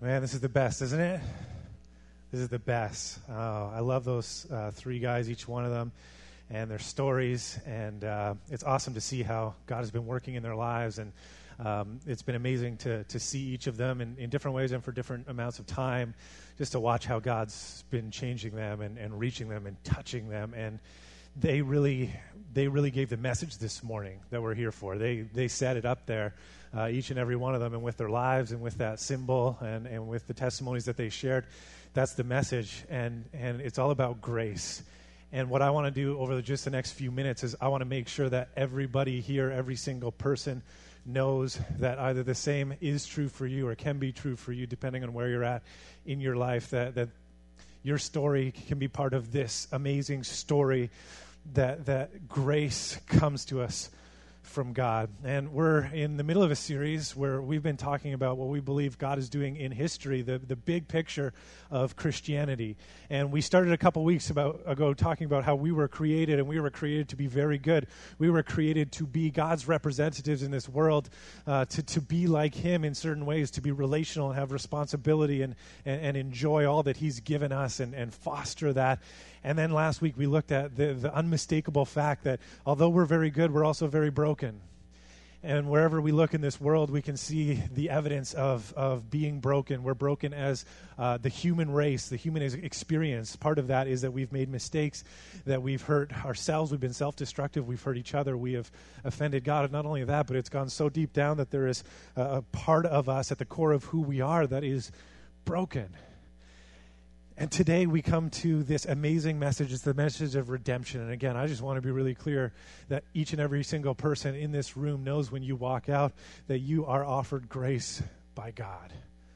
Man, this is the best, isn't it? This is the best. I love those three guys, each one of them, and their stories. And it's awesome to see how God has been working in their lives. And it's been amazing to see each of them in different ways and for different amounts of time, just to watch how God's been changing them and reaching them and touching them. And they really gave the message this morning that we're here for. They set it up there, each and every one of them, and with their lives and with that symbol and with the testimonies that they shared. That's the message, and it's all about grace. And what I want to do over just the next few minutes is I want to make sure that everybody here, every single person, knows that either the same is true for you or can be true for you, depending on where you're at in your life, that your story can be part of this amazing story that grace comes to us from God. And we're in the middle of a series where we've been talking about what we believe God is doing in history, the big picture of Christianity. And we started a couple weeks ago talking about how we were created, and we were created to be very good. We were created to be God's representatives in this world, to be like Him in certain ways, to be relational and have responsibility and enjoy all that He's given us and foster that. And then last week we looked at the unmistakable fact that although we're very good, we're also very broken. And wherever we look in this world, we can see the evidence of being broken. We're broken as the human race, the human experience. Part of that is that we've made mistakes, that we've hurt ourselves, we've been self-destructive, we've hurt each other, we have offended God. And not only that, but it's gone so deep down that there is a part of us at the core of who we are that is broken. And today we come to this amazing message. It's the message of redemption. And again, I just want to be really clear that each and every single person in this room knows when you walk out that you are offered grace by God.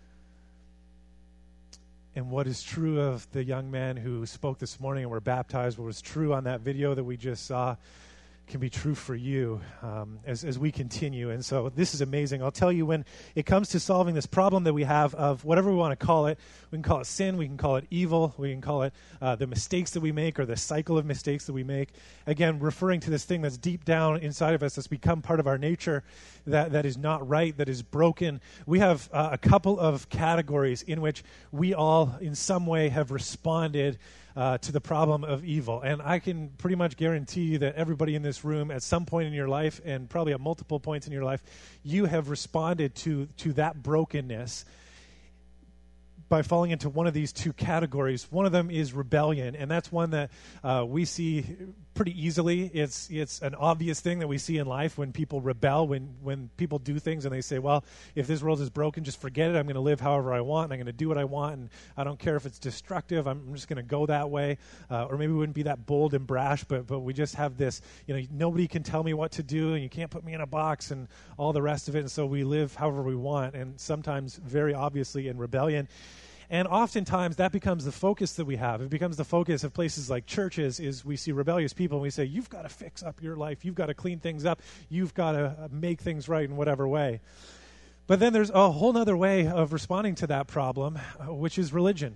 And what is true of the young man who spoke this morning and were baptized, what was true on that video that we just saw, can be true for you as we continue. And so this is amazing. I'll tell you, when it comes to solving this problem that we have of whatever we want to call it, we can call it sin, we can call it evil, we can call it the mistakes that we make or the cycle of mistakes that we make. Again, referring to this thing that's deep down inside of us that's become part of our nature that is not right, that is broken. We have a couple of categories in which we all in some way have responded to the problem of evil. And I can pretty much guarantee you that everybody in this room at some point in your life, and probably at multiple points in your life, you have responded to that brokenness by falling into one of these two categories. One of them is rebellion, and that's one that we see pretty easily. It's an obvious thing that we see in life when people rebel, when people do things and they say, well, if this world is broken, just forget it. I'm going to live however I want, and I'm going to do what I want, and I don't care if it's destructive. I'm just going to go that way. Or maybe we wouldn't be that bold and brash, but we just have this, nobody can tell me what to do, and you can't put me in a box and all the rest of it, and so we live however we want, and sometimes very obviously in rebellion. And oftentimes that becomes the focus that we have. It becomes the focus of places like churches is we see rebellious people and we say, you've got to fix up your life. You've got to clean things up. You've got to make things right in whatever way. But then there's a whole other way of responding to that problem, which is religion.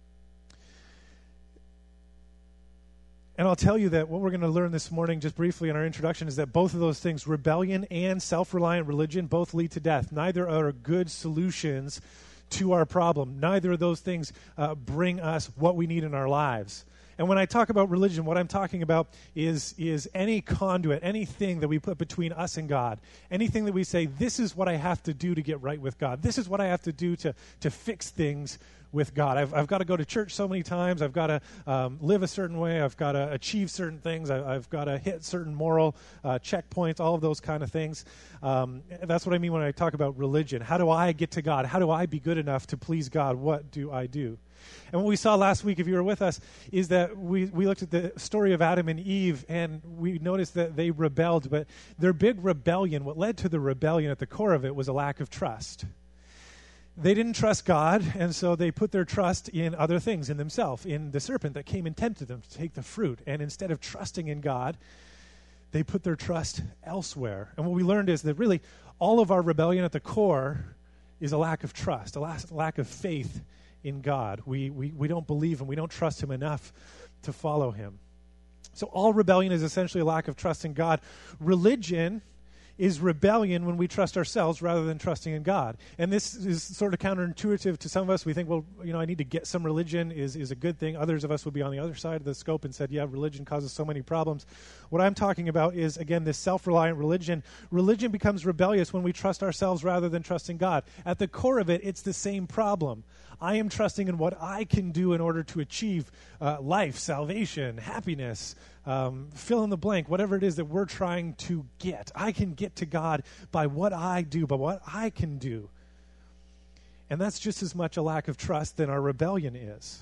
And I'll tell you that what we're going to learn this morning, just briefly in our introduction, is that both of those things, rebellion and self-reliant religion, both lead to death. Neither are good solutions to our problem. Neither of those things bring us what we need in our lives. And when I talk about religion, what I'm talking about is any conduit, anything that we put between us and God, anything that we say, this is what I have to do to get right with God. This is what I have to do to fix things with God. I've got to go to church so many times. I've got to live a certain way. I've got to achieve certain things. I've got to hit certain moral checkpoints, all of those kind of things. That's what I mean when I talk about religion. How do I get to God? How do I be good enough to please God? What do I do? And what we saw last week, if you were with us, is that we looked at the story of Adam and Eve, and we noticed that they rebelled. But their big rebellion, what led to the rebellion at the core of it, was a lack of trust. They didn't trust God, and so they put their trust in other things, in themselves, in the serpent that came and tempted them to take the fruit. And instead of trusting in God, they put their trust elsewhere. And what we learned is that really all of our rebellion at the core is a lack of trust, a lack of faith in God. We don't believe Him. We don't trust Him enough to follow Him. So all rebellion is essentially a lack of trust in God. Religion is rebellion when we trust ourselves rather than trusting in God. And this is sort of counterintuitive to some of us. We think, well, I need to get some religion is a good thing. Others of us would be on the other side of the scope and said, yeah, religion causes so many problems. What I'm talking about is, again, this self-reliant religion. Religion becomes rebellious when we trust ourselves rather than trusting God. At the core of it, it's the same problem. I am trusting in what I can do in order to achieve life, salvation, happiness, fill in the blank, whatever it is that we're trying to get. I can get to God by what I do, by what I can do. And that's just as much a lack of trust than our rebellion is.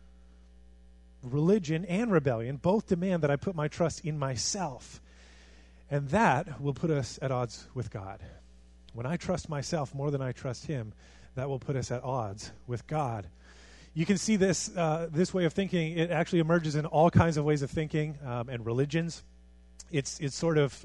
Religion and rebellion both demand that I put my trust in myself. And that will put us at odds with God. When I trust myself more than I trust Him, that will put us at odds with God. You can see this way of thinking. It actually emerges in all kinds of ways of thinking and religions. It's sort of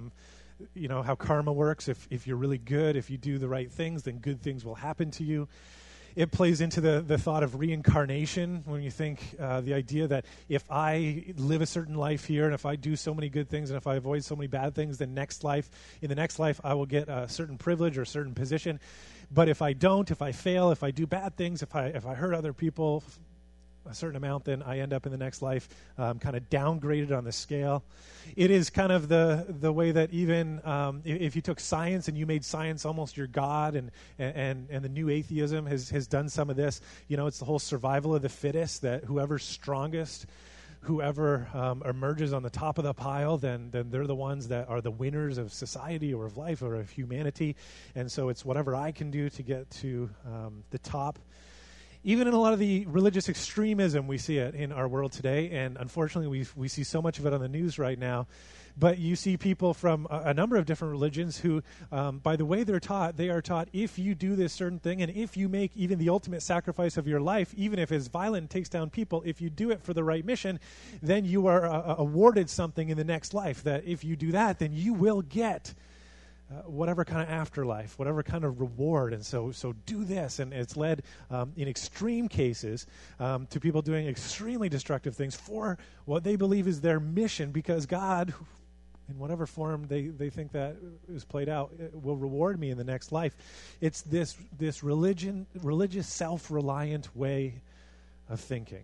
how karma works. If you're really good, if you do the right things, then good things will happen to you. It plays into the thought of reincarnation when you think the idea that if I live a certain life here and if I do so many good things and if I avoid so many bad things, then in the next life I will get a certain privilege or a certain position. But if I don't, if I fail, if I do bad things, if I hurt other people a certain amount, then I end up in the next life kind of downgraded on the scale. It is kind of the way that even if you took science and you made science almost your God, and the new atheism has done some of this. It's the whole survival of the fittest, that whoever's strongest, whoever emerges on the top of the pile, then they're the ones that are the winners of society or of life or of humanity. And so it's whatever I can do to get to the top. Even in a lot of the religious extremism, we see it in our world today, and unfortunately we see so much of it on the news right now. But you see people from a number of different religions who, by the way they are taught if you do this certain thing, and if you make even the ultimate sacrifice of your life, even if it's violent and takes down people, if you do it for the right mission, then you are awarded something in the next life. That if you do that, then you will get whatever kind of afterlife, whatever kind of reward. And so do this. And it's led in extreme cases to people doing extremely destructive things for what they believe is their mission, because God, in whatever form they think that is played out, will reward me in the next life. It's this religious, self-reliant way of thinking.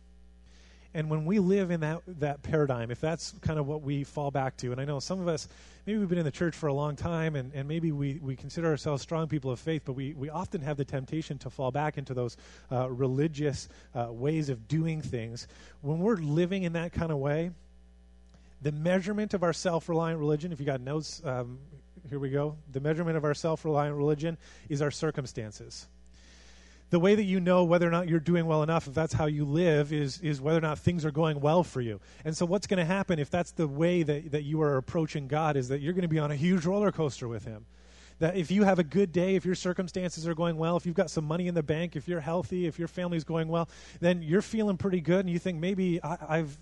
And when we live in that paradigm, if that's kind of what we fall back to, and I know some of us, maybe we've been in the church for a long time, and maybe we consider ourselves strong people of faith, but we often have the temptation to fall back into those religious ways of doing things. When we're living in that kind of way, the measurement of our self-reliant religion, if you got notes, here we go. The measurement of our self-reliant religion is our circumstances. The way that you know whether or not you're doing well enough, if that's how you live, is whether or not things are going well for you. And so what's going to happen if that's the way that you are approaching God, is that you're going to be on a huge roller coaster with Him. That if you have a good day, if your circumstances are going well, if you've got some money in the bank, if you're healthy, if your family's going well, then you're feeling pretty good, and you think maybe I've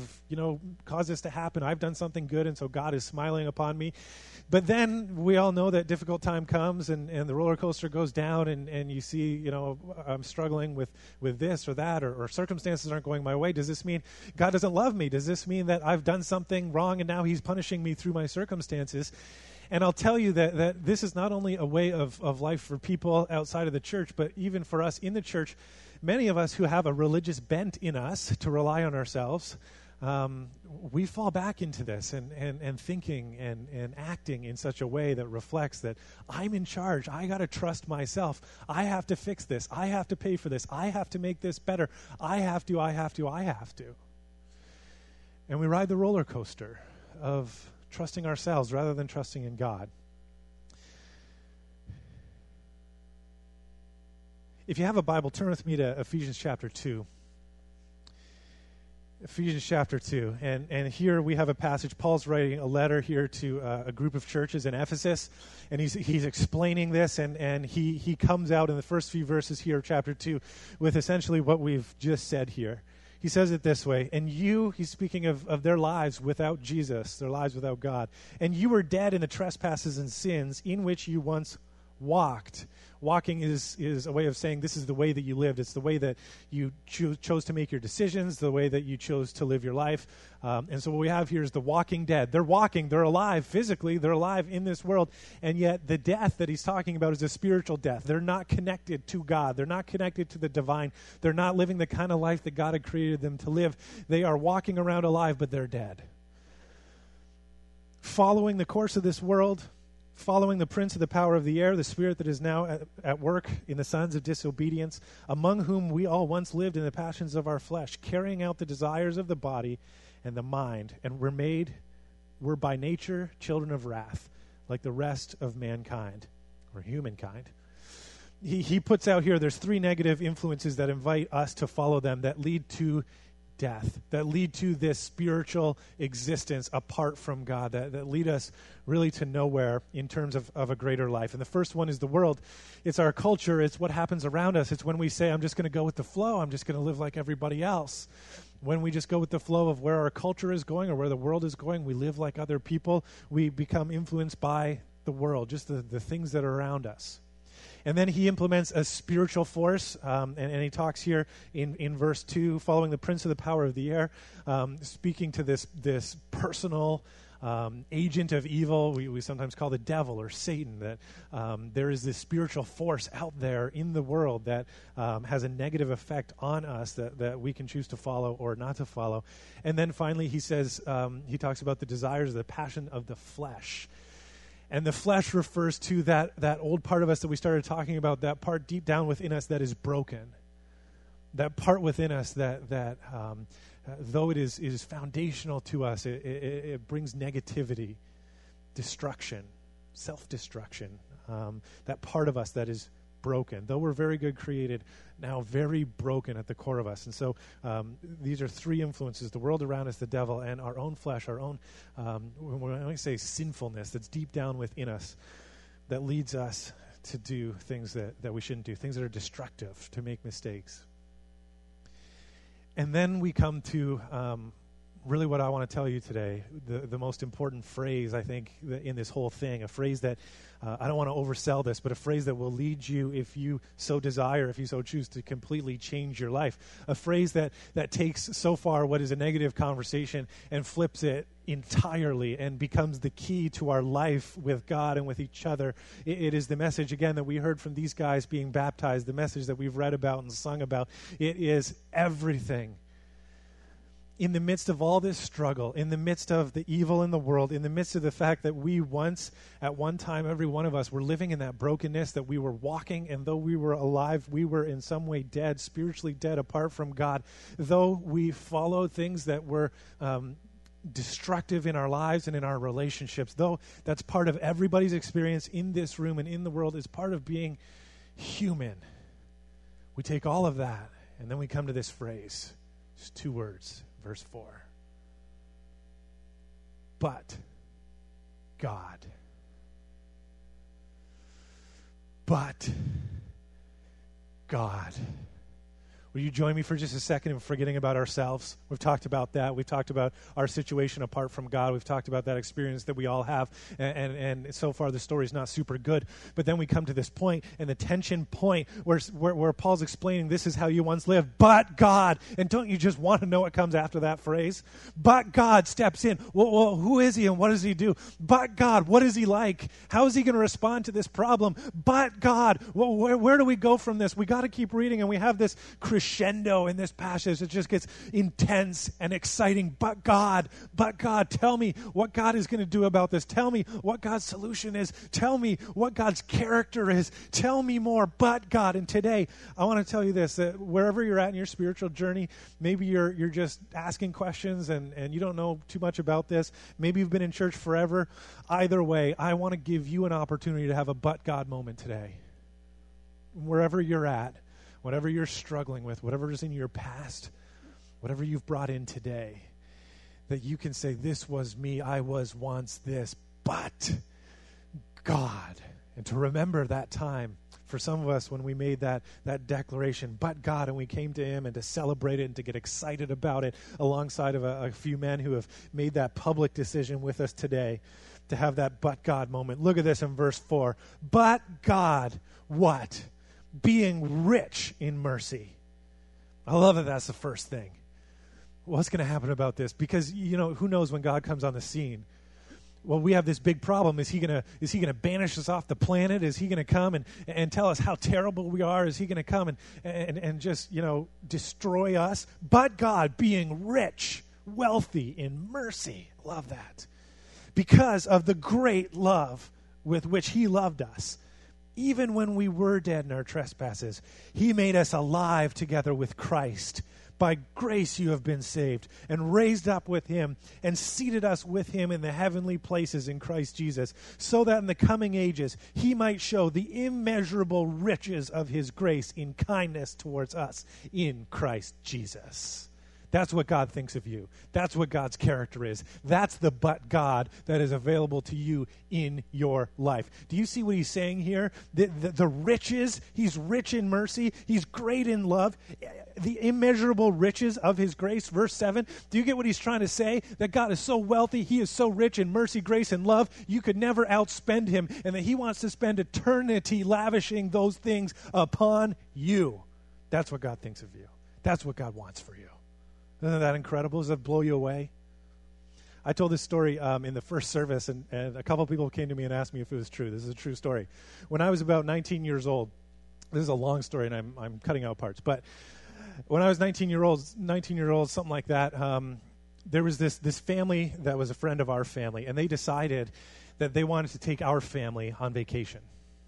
caused this to happen. I've done something good, and so God is smiling upon me. But then we all know that difficult time comes, and the roller coaster goes down, and you see, I'm struggling with this or that, or circumstances aren't going my way. Does this mean God doesn't love me? Does this mean that I've done something wrong and now He's punishing me through my circumstances? And I'll tell you that this is not only a way of life for people outside of the church, but even for us in the church. Many of us who have a religious bent in us to rely on ourselves, we fall back into this and thinking and acting in such a way that reflects that I'm in charge. I got to trust myself. I have to fix this. I have to pay for this. I have to make this better. I have to. And we ride the roller coaster of trusting ourselves rather than trusting in God. If you have a Bible, turn with me to Ephesians chapter 2. Ephesians chapter 2. And here we have a passage. Paul's writing a letter here to a group of churches in Ephesus, and he's explaining this, and he comes out in the first few verses here of chapter 2 with essentially what we've just said here. He says it this way, and he's speaking of their lives without Jesus, their lives without God. And you were dead in the trespasses and sins in which you once walked. Walking is a way of saying this is the way that you lived. It's the way that you chose to make your decisions, the way that you chose to live your life. And so what we have here is the walking dead. They're walking, they're alive physically, they're alive in this world, and yet the death that he's talking about is a spiritual death. They're not connected to God. They're not connected to the divine. They're not living the kind of life that God had created them to live. They are walking around alive, but they're dead. Following the course of this world, following the prince of the power of the air, the spirit that is now at work in the sons of disobedience, among whom we all once lived in the passions of our flesh, carrying out the desires of the body and the mind, and we're by nature children of wrath, like the rest of mankind, or humankind. He puts out here, there's 3 negative influences that invite us to follow them, that lead to death, that lead to this spiritual existence apart from God, that lead us really to nowhere in terms of a greater life. And the first one is the world. It's our culture. It's what happens around us. It's when we say, I'm just going to go with the flow. I'm just going to live like everybody else. When we just go with the flow of where our culture is going or where the world is going, we live like other people. We become influenced by the world, just the things that are around us. And then he implements a spiritual force, and he talks here in verse 2, following the prince of the power of the air, speaking to this personal agent of evil. We sometimes call the devil or Satan, that there is this spiritual force out there in the world that has a negative effect on us that we can choose to follow or not to follow. And then finally he says, he talks about the desires, the passion of the flesh. And the flesh refers to that old part of us that we started talking about, that part deep down within us that is broken. That part within us that though it is foundational to us, it brings negativity, destruction, self-destruction. That part of us that is broken. Though we're very good created, now very broken at the core of us. And so these are 3 influences: the world around us, the devil, and our own flesh, our own, when I say sinfulness that's deep down within us that leads us to do things that we shouldn't do, things that are destructive, to make mistakes. And then we come to really what I want to tell you today, the most important phrase, I think, in this whole thing, a phrase that, I don't want to oversell this, but a phrase that will lead you, if you so desire, if you so choose, to completely change your life. A phrase that takes so far what is a negative conversation and flips it entirely and becomes the key to our life with God and with each other. It is the message, again, that we heard from these guys being baptized, the message that we've read about and sung about. It is everything. In the midst of all this struggle, in the midst of the evil in the world, in the midst of the fact that we once, at one time, every one of us, were living in that brokenness, that we were walking, and though we were alive, we were in some way dead, spiritually dead apart from God. Though we followed things that were destructive in our lives and in our relationships, though that's part of everybody's experience in this room and in the world, is part of being human. We take all of that, and then we come to this phrase, just 2 words. Verse 4. But God. But God. Will you join me for just a second in forgetting about ourselves? We've talked about that. We've talked about our situation apart from God. We've talked about that experience that we all have. And so far the story is not super good. But then we come to this point, and the tension point where Paul's explaining this is how you once lived. But God. And don't you just want to know what comes after that phrase? But God steps in. Well, who is he and what does he do? But God. What is he like? How is he going to respond to this problem? But God. Well, where do we go from this? We got to keep reading, and we have this crescendo in this passage. It just gets intense and exciting. But God, tell me what God is going to do about this. Tell me what God's solution is. Tell me what God's character is. Tell me more. But God. And today, I want to tell you this, that wherever you're at in your spiritual journey, maybe you're just asking questions and you don't know too much about this. Maybe you've been in church forever. Either way, I want to give you an opportunity to have a but God moment today. Wherever you're at, whatever you're struggling with, whatever is in your past, whatever you've brought in today, that you can say, this was me, I was once this, but God. And to remember that time, for some of us when we made that declaration, but God, and we came to him, and to celebrate it and to get excited about it alongside of a few men who have made that public decision with us today, to have that but God moment. Look at this in verse 4. But God, what? Being rich in mercy. I love that that's the first thing. What's going to happen about this? Because, who knows when God comes on the scene? Well, we have this big problem. Is he gonna banish us off the planet? Is he going to come and tell us how terrible we are? Is he going to come and just, destroy us? But God, being rich, wealthy in mercy. Love that. Because of the great love with which he loved us, even when we were dead in our trespasses, he made us alive together with Christ. By grace you have been saved, and raised up with him, and seated us with him in the heavenly places in Christ Jesus, so that in the coming ages he might show the immeasurable riches of his grace in kindness towards us in Christ Jesus. That's what God thinks of you. That's what God's character is. That's the but God that is available to you in your life. Do you see what he's saying here? The riches, he's rich in mercy. He's great in love. The immeasurable riches of his grace. Verse 7, do you get what he's trying to say? That God is so wealthy, he is so rich in mercy, grace, and love, you could never outspend him, and that he wants to spend eternity lavishing those things upon you. That's what God thinks of you. That's what God wants for you. Isn't that incredible? Does that blow you away? I told this story in the first service, and a couple of people came to me and asked me if it was true. This is a true story. When I was about 19 years old, this is a long story, and I'm cutting out parts, but when I was 19 years old, something like that, there was this family that was a friend of our family, and they decided that they wanted to take our family on vacation.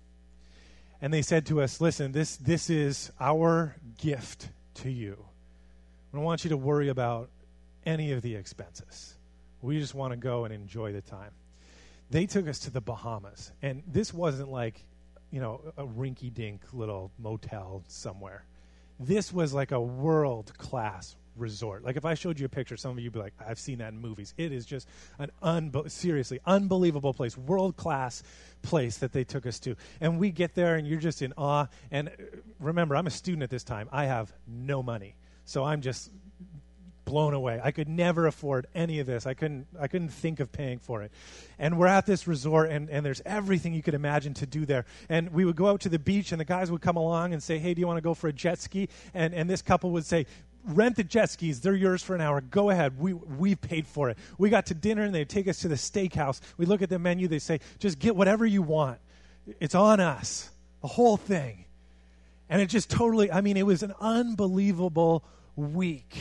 And they said to us, listen, this is our gift to you. We don't want you to worry about any of the expenses. We just want to go and enjoy the time. They took us to the Bahamas, and this wasn't like, a rinky-dink little motel somewhere. This was like a world-class resort. Like if I showed you a picture, some of you would be like, I've seen that in movies. It is just an seriously unbelievable place, world-class place that they took us to. And we get there, and you're just in awe. And remember, I'm a student at this time. I have no money. So I'm just blown away. I could never afford any of this. I couldn't think of paying for it. And we're at this resort, and there's everything you could imagine to do there. And we would go out to the beach, and the guys would come along and say, hey, do you want to go for a jet ski? And this couple would say, rent the jet skis. They're yours for an hour. Go ahead. We paid for it. We got to dinner, and they'd take us to the steakhouse. We look at the menu. They say, just get whatever you want. It's on us. The whole thing. And it just totally, it was an unbelievable week.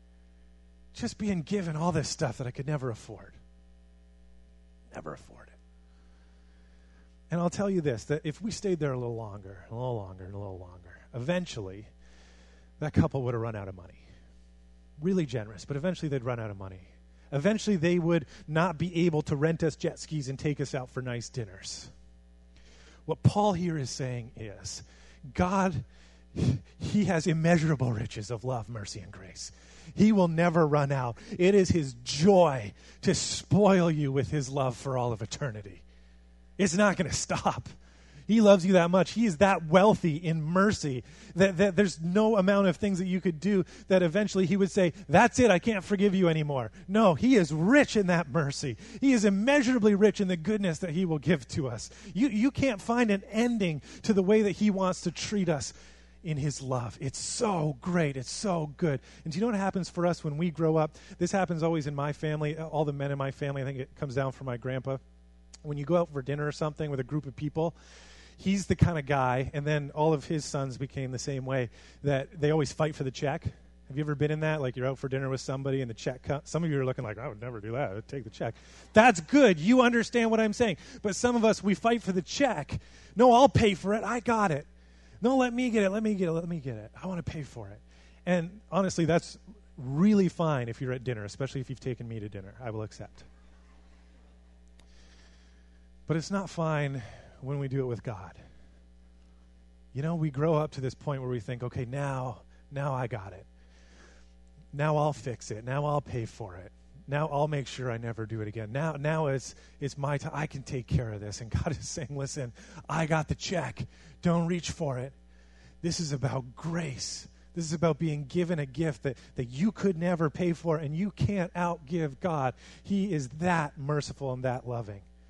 Just being given all this stuff that I could never afford. Never afford it. And I'll tell you this, that if we stayed there a little longer, eventually that couple would have run out of money. Really generous, but eventually they'd run out of money. Eventually they would not be able to rent us jet skis and take us out for nice dinners. What Paul here is saying is, God, he has immeasurable riches of love, mercy, and grace. He will never run out. It is his joy to spoil you with his love for all of eternity. It's not going to stop. He loves you that much. He is that wealthy in mercy that there's no amount of things that you could do that eventually he would say, that's it, I can't forgive you anymore. No, he is rich in that mercy. He is immeasurably rich in the goodness that he will give to us. You can't find an ending to the way that he wants to treat us in his love. It's so great. It's so good. And do you know what happens for us when we grow up? This happens always in my family, all the men in my family. I think it comes down from my grandpa. When you go out for dinner or something with a group of people, he's the kind of guy, and then all of his sons became the same way, that they always fight for the check. Have you ever been in that? Like you're out for dinner with somebody and the check comes. Some of you are looking like, I would never do that. I'd take the check. That's good. You understand what I'm saying. But some of us, we fight for the check. No, I'll pay for it. I got it. No, let me get it. I want to pay for it. And honestly, that's really fine if you're at dinner, especially if you've taken me to dinner. I will accept. But it's not fine when we do it with God. We grow up to this point where we think, okay, now I got it. Now I'll fix it. Now I'll pay for it. Now I'll make sure I never do it again. Now it's my time. I can take care of this. And God is saying, listen, I got the check. Don't reach for it. This is about grace. This is about being given a gift that you could never pay for, and you can't outgive God. He is that merciful and that loving.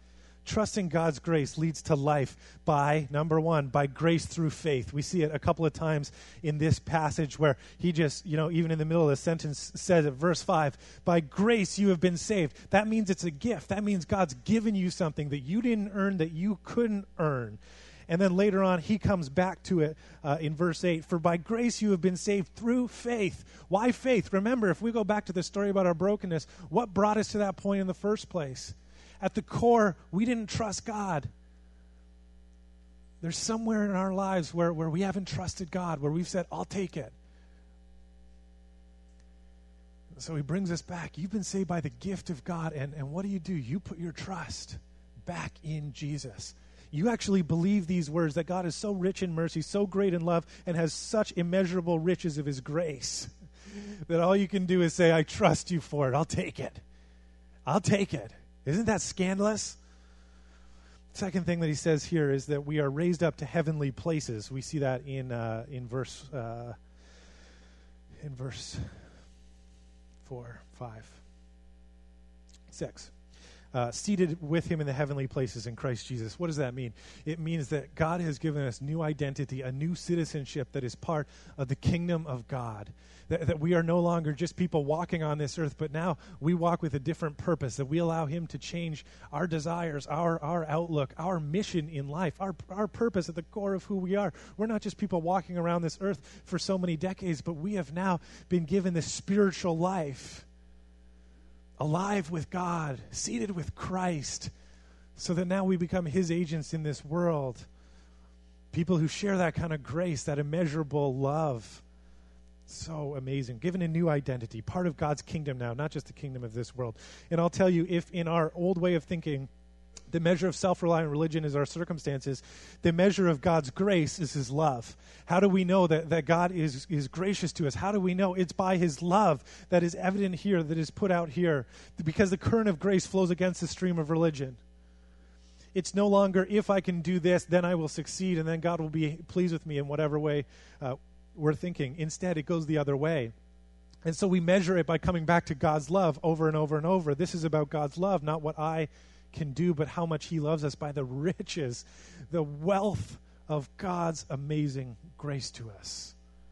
trusting God's grace leads to life by, number one, by grace through faith. We see it a couple of times in this passage where he just, even in the middle of the sentence says at verse 5, by grace you have been saved. That means it's a gift. That means God's given you something that you didn't earn, that you couldn't earn. And then later on, he comes back to it in verse 8. For by grace you have been saved through faith. Why faith? Remember, if we go back to the story about our brokenness, what brought us to that point in the first place? At the core, we didn't trust God. There's somewhere in our lives where we haven't trusted God, where we've said, I'll take it. So he brings us back. You've been saved by the gift of God. And what do? You put your trust back in Jesus. You actually believe these words, that God is so rich in mercy, so great in love, and has such immeasurable riches of his grace, that all you can do is say, I trust you for it. I'll take it. I'll take it. Isn't that scandalous? Second thing that he says here is that we are raised up to heavenly places. We see that in verse 4, 5, 6. Seated with him in the heavenly places in Christ Jesus. What does that mean? It means that God has given us new identity, a new citizenship that is part of the kingdom of God. That we are no longer just people walking on this earth, but now we walk with a different purpose, that we allow him to change our desires, our outlook, our mission in life, our purpose at the core of who we are. We're not just people walking around this earth for so many decades, but we have now been given this spiritual life, alive with God, seated with Christ, so that now we become his agents in this world. People who share that kind of grace, that immeasurable love. So amazing. Given a new identity, part of God's kingdom now, not just the kingdom of this world. And I'll tell you, if in our old way of thinking, the measure of self-reliant religion is our circumstances, the measure of God's grace is his love. How do we know that God is gracious to us? How do we know? It's by his love that is evident here, that is put out here, because the current of grace flows against the stream of religion. It's no longer, if I can do this, then I will succeed, and then God will be pleased with me in whatever way we're thinking. Instead, it goes the other way. And so we measure it by coming back to God's love over and over and over. This is about God's love, not what I can do, but how much he loves us by the riches, the wealth of God's amazing grace to us.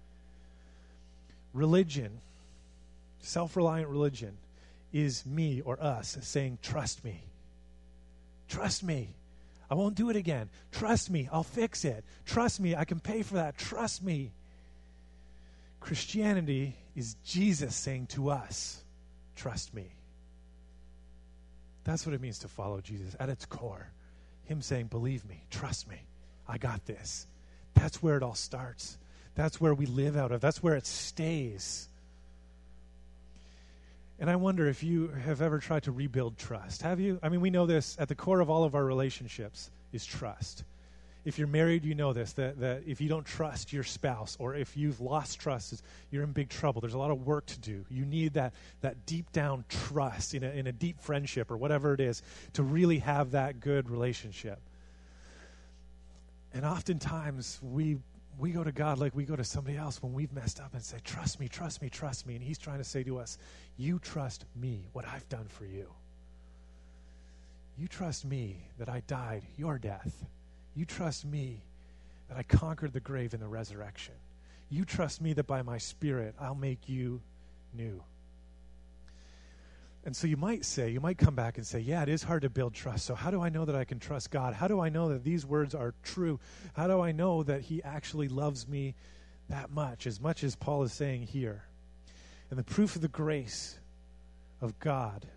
Religion, self-reliant religion, is me or us saying, trust me. Trust me. I won't do it again. Trust me. I'll fix it. Trust me. I can pay for that. Trust me. Christianity is Jesus saying to us, trust me. That's what it means to follow Jesus at its core. Him saying, believe me, trust me, I got this. That's where it all starts. That's where we live out of. That's where it stays. And I wonder if you have ever tried to rebuild trust. Have you? I mean, we know this. At the core of all of our relationships is trust. If you're married, you know this, that if you don't trust your spouse, or if you've lost trust, you're in big trouble. There's a lot of work to do. You need that deep down trust in a deep friendship or whatever it is to really have that good relationship. And oftentimes we go to God like we go to somebody else when we've messed up and say, trust me, trust me, trust me. And he's trying to say to us, you trust me, what I've done for you. You trust me that I died your death. You trust me that I conquered the grave in the resurrection. You trust me that by my Spirit, I'll make you new. And so you might come back and say, yeah, it is hard to build trust. So how do I know that I can trust God? How do I know that these words are true? How do I know that he actually loves me that much as Paul is saying here? And the proof of the grace of God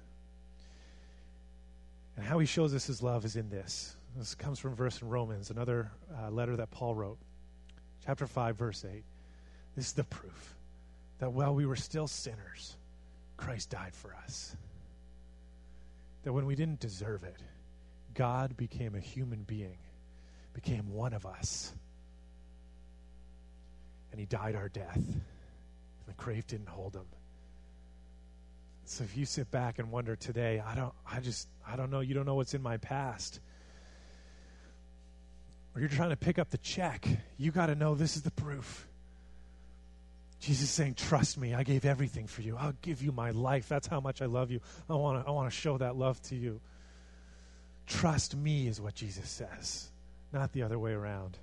and how he shows us his love is in this. This comes from a verse in Romans, another letter that Paul wrote. Chapter 5, verse 8. This is the proof that while we were still sinners, Christ died for us. That when we didn't deserve it, God became a human being, became one of us. And he died our death. And the grave didn't hold him. So if you sit back and wonder today, I don't know, you don't know what's in my past, or you're trying to pick up the check, you got to know this is the proof. Jesus is saying, trust me, I gave everything for you. I'll give you my life. That's how much I love you. I want to show that love to you. Trust me is what Jesus says, not the other way around.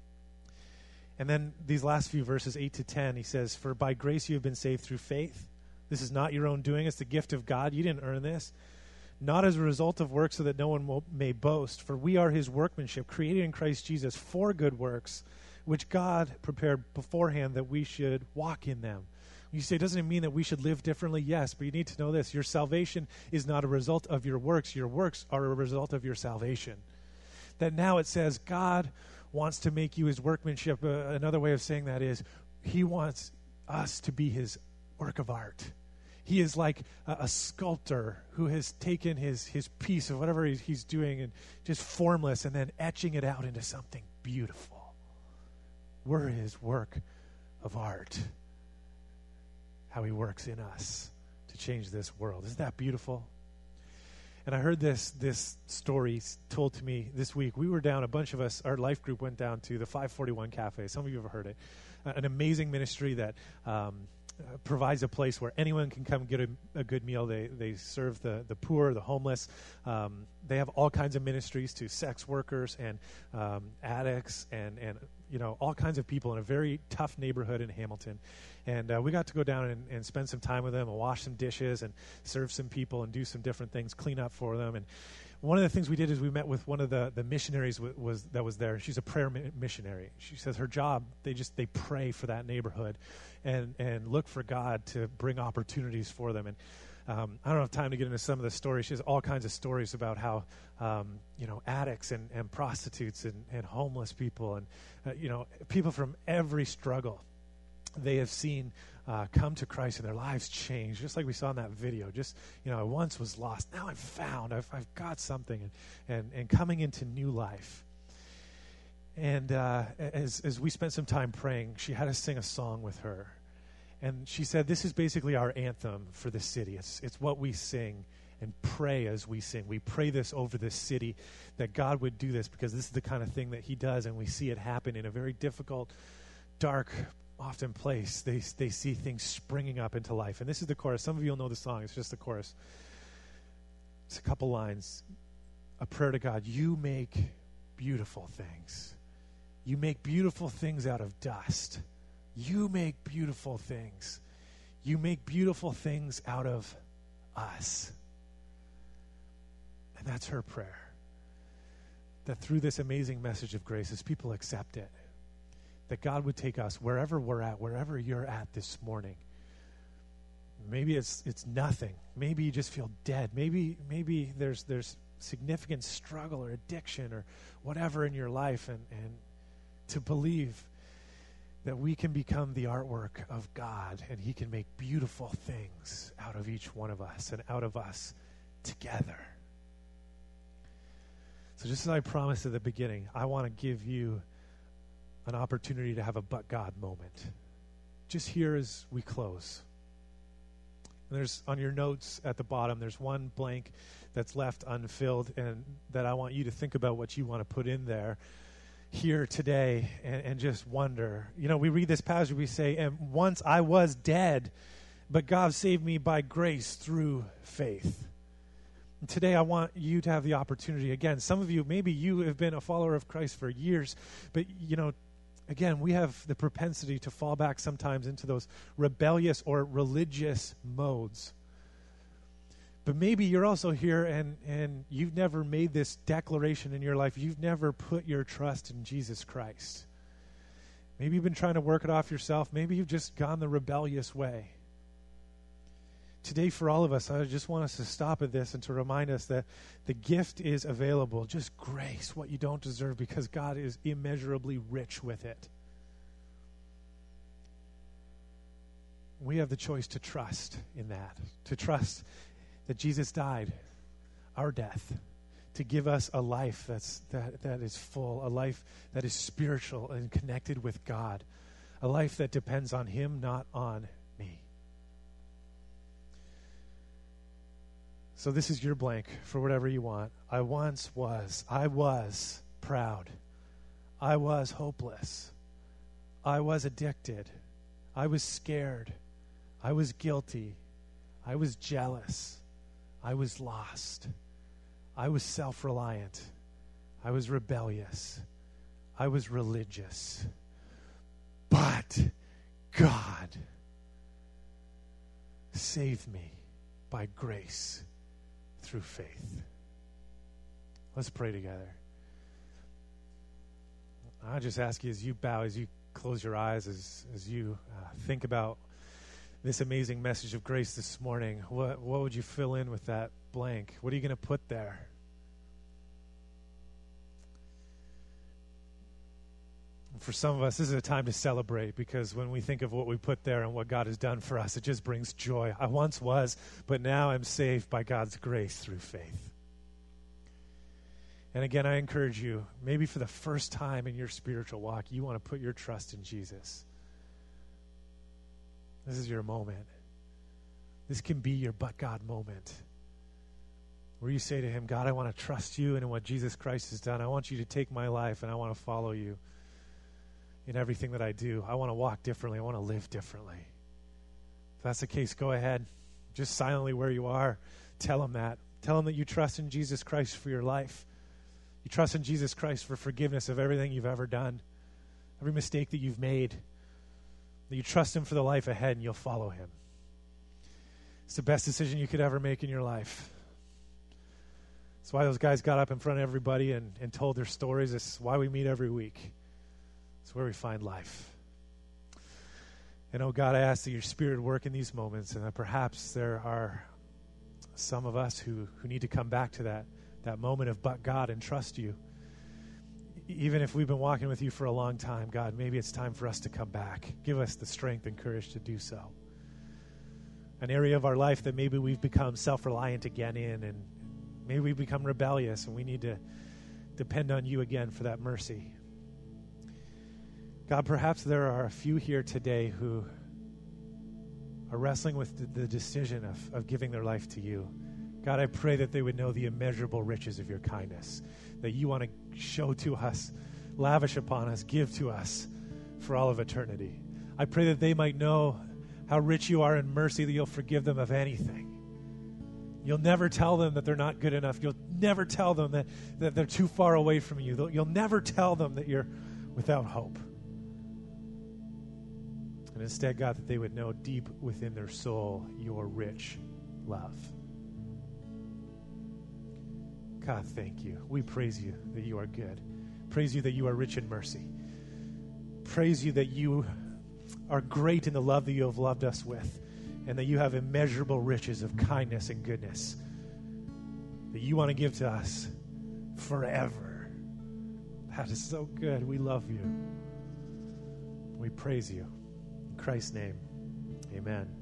And then these last few verses, 8 to 10, he says, "For by grace you have been saved through faith. This is not your own doing. It's the gift of God. You didn't earn this. Not as a result of works so that no one may boast. For we are his workmanship, created in Christ Jesus for good works, which God prepared beforehand that we should walk in them." You say, doesn't it mean that we should live differently? Yes, but you need to know this. Your salvation is not a result of your works. Your works are a result of your salvation. That now it says God wants to make you his workmanship. Another way of saying that is he wants us to be his work of art. He is like a sculptor who has taken his piece of whatever he's doing and just formless and then etching it out into something beautiful. We're his work of art. How he works in us to change this world. Isn't that beautiful? And I heard this story told to me this week. We were down, a bunch of us, our life group went down to the 541 Cafe. Some of you have heard it. An amazing ministry that provides a place where anyone can come get a good meal. They serve the poor, the homeless. They have all kinds of ministries to sex workers and addicts and all kinds of people in a very tough neighborhood in Hamilton. And we got to go down and spend some time with them and wash some dishes and serve some people and do some different things, clean up for them. And one of the things we did is we met with one of the missionaries that was there. She's a prayer missionary. She says her job, they pray for that neighborhood and look for God to bring opportunities for them. And I don't have time to get into some of the stories. She has all kinds of stories about how, addicts and prostitutes and homeless people and, people from every struggle they have seen come to Christ and their lives change, just like we saw in that video. Just, I once was lost. Now I'm found. I've got something and coming into new life. And as we spent some time praying, she had us sing a song with her. And she said, this is basically our anthem for the city. It's what we sing and pray as we sing. We pray this over this city, that God would do this because this is the kind of thing that he does, and we see it happen in a very difficult, dark, often place. They see things springing up into life. And this is the chorus. Some of you will know the song. It's just the chorus. It's a couple lines. A prayer to God. You make beautiful things. You make beautiful things out of dust. You make beautiful things. You make beautiful things out of us. And that's her prayer. That through this amazing message of grace, as people accept it, that God would take us wherever we're at, wherever you're at this morning. Maybe it's nothing. Maybe you just feel dead. Maybe there's significant struggle or addiction or whatever in your life, and to believe that we can become the artwork of God and he can make beautiful things out of each one of us and out of us together. So just as I promised at the beginning, I want to give you an opportunity to have a but God moment. Just here as we close. And there's on your notes at the bottom, there's one blank that's left unfilled, and that I want you to think about what you want to put in there here today and just wonder. We read this passage, we say, and once I was dead, but God saved me by grace through faith. And today I want you to have the opportunity. Again, some of you, maybe you have been a follower of Christ for years, but again, we have the propensity to fall back sometimes into those rebellious or religious modes. But maybe you're also here and you've never made this declaration in your life. You've never put your trust in Jesus Christ. Maybe you've been trying to work it off yourself. Maybe you've just gone the rebellious way. Today, for all of us, I just want us to stop at this and to remind us that the gift is available. Just grace, what you don't deserve, because God is immeasurably rich with it. We have the choice to trust in that, to trust that Jesus died our death to give us a life that is full, a life that is spiritual and connected with God, a life that depends on him, not on me. So this is your blank for whatever you want. I was proud. I was hopeless. I was addicted. I was scared. I was guilty. I was jealous. I was lost. I was self-reliant. I was rebellious. I was religious. But God saved me by grace through faith. Let's pray together. I just ask you as you bow, as you close your eyes, as you think about this amazing message of grace this morning, what would you fill in with that blank? What are you going to put there? For some of us, this is a time to celebrate, because when we think of what we put there and what God has done for us, it just brings joy. I once was, but now I'm saved by God's grace through faith. And again, I encourage you, maybe for the first time in your spiritual walk, you want to put your trust in Jesus. This is your moment. This can be your but God moment, where you say to him, God, I want to trust you and in what Jesus Christ has done. I want you to take my life, and I want to follow you in everything that I do. I want to walk differently. I want to live differently. If that's the case, go ahead. Just silently where you are, tell him that. Tell him that you trust in Jesus Christ for your life. You trust in Jesus Christ for forgiveness of everything you've ever done, every mistake that you've made, that you trust him for the life ahead, and you'll follow him. It's the best decision you could ever make in your life. That's why those guys got up in front of everybody and told their stories. It's why we meet every week. It's where we find life. And oh God, I ask that your Spirit work in these moments, and that perhaps there are some of us who need to come back to that moment of but God and trust you. Even if we've been walking with you for a long time, God, maybe it's time for us to come back. Give us the strength and courage to do so. An area of our life that maybe we've become self-reliant again in, and maybe we've become rebellious, and we need to depend on you again for that mercy. God, perhaps there are a few here today who are wrestling with the decision of giving their life to you. God, I pray that they would know the immeasurable riches of your kindness, that you want to show to us, lavish upon us, give to us for all of eternity. I pray that they might know how rich you are in mercy, that you'll forgive them of anything. You'll never tell them that they're not good enough. You'll never tell them that they're too far away from you. You'll never tell them that you're without hope. And instead, God, that they would know deep within their soul your rich love. God, thank you. We praise you that you are good. Praise you that you are rich in mercy. Praise you that you are great in the love that you have loved us with, and that you have immeasurable riches of kindness and goodness that you want to give to us forever. That is so good. We love you. We praise you. In Christ's name, amen.